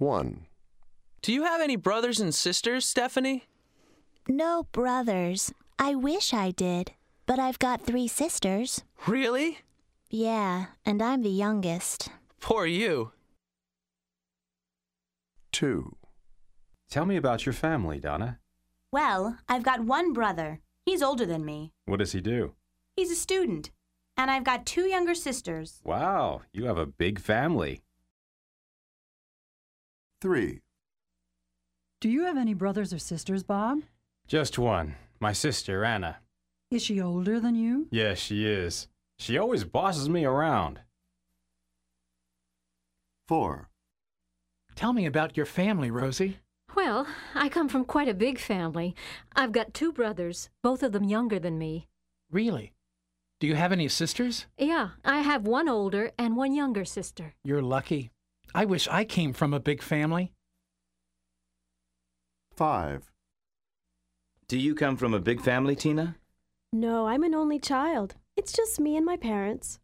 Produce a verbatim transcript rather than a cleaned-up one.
one. Do you have any brothers and sisters, Stephanie? No brothers. I wish I did, but I've got three sisters. Really? Yeah, and I'm the youngest. Poor you. two. Tell me about your family, Donna. Well, I've got one brother. He's older than me. What does he do? He's a student. And I've got two younger sisters. Wow, you have a big family. three. Do you have any brothers or sisters, Bob? Just one. My sister, Anna. Is she older than you? Yes, she is. She always bosses me around. four. Tell me about your family, Rosie. Well, I come from quite a big family. I've got two brothers, both of them younger than me. Really? Do you have any sisters? Yeah, I have one older and one younger sister. You're lucky. I wish I came from a big family. five. Do you come from a big family, Tina? No, I'm an only child. It's just me and my parents.